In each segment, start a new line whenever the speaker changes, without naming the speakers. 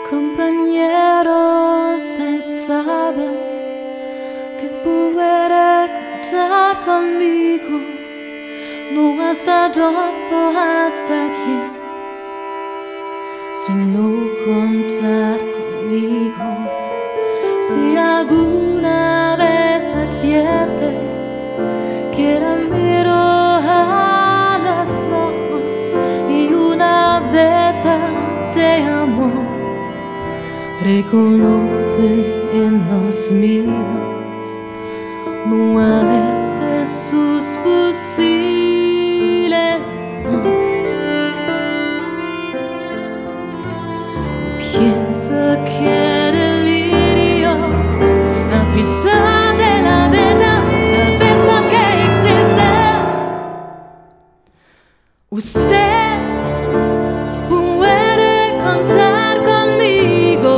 Compañero, usted sabe que puede contar conmigo, no hasta 2 o hasta 10, sino contar conmigo. Si alguna vez advierte que la miro a los ojos y una verdad de amor reconoce en los míos, no alerta sus fusiles, no piensa que delirio a pesar de la verdad, tal vez porque existe. Usted puede contar conmigo.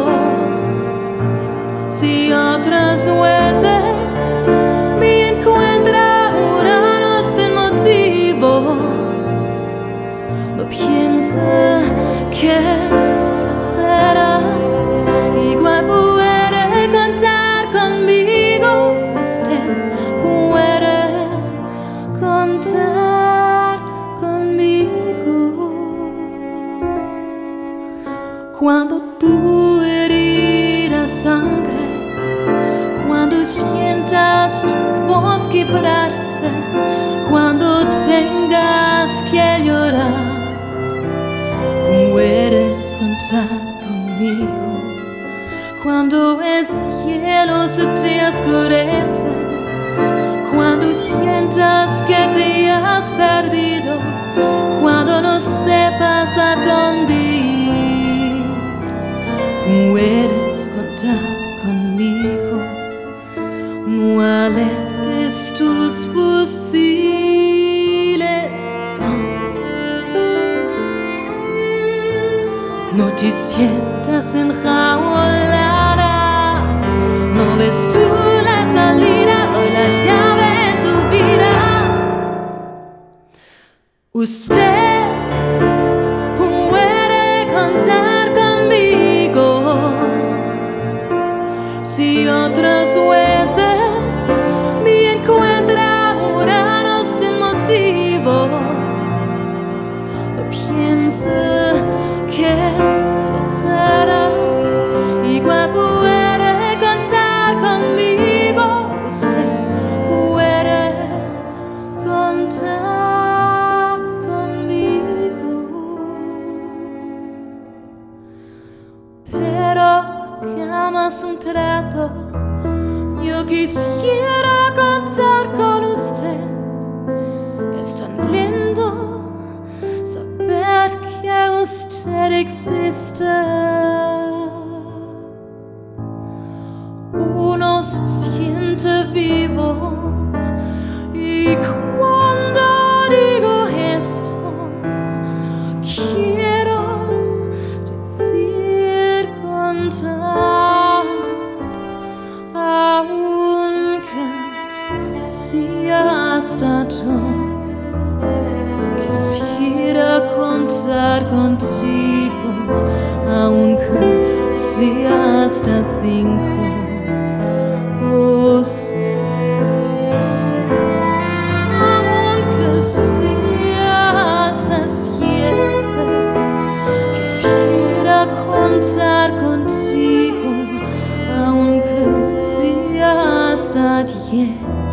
Si otras veces me encuentra orando sin motivo, no piensa que flojera, igual puede contar conmigo. Usted puede contar conmigo. Cuando tu herida sangre, cuando sientas tu voz quebrarse, cuando tengas que llorar, puedes contar conmigo. Cuando el cielo se te oscurece, cuando sientas que te has perdido, cuando no sepas a dónde ir, puedes contar conmigo. No alertes tus fusiles, no te sientas enjaulada, no ves tú la salida o la llave en tu vida. Usted puede contar conmigo. Si otras veces me encuentra orando sin motivo, no piensa que flojera, igual puede contar conmigo. Usted puede contar conmigo. Pero jamás un trato, yo quisiera contar con usted. Es tan lindo saber que usted existe. Uno se siente vivo y cuando digo esto, quiero decir contar, aunque sea hasta 2. Quisiera contar contigo, aunque sea hasta 5 o 6, aunque sea hasta 7. Quisiera contar contigo, aunque sea hasta 10.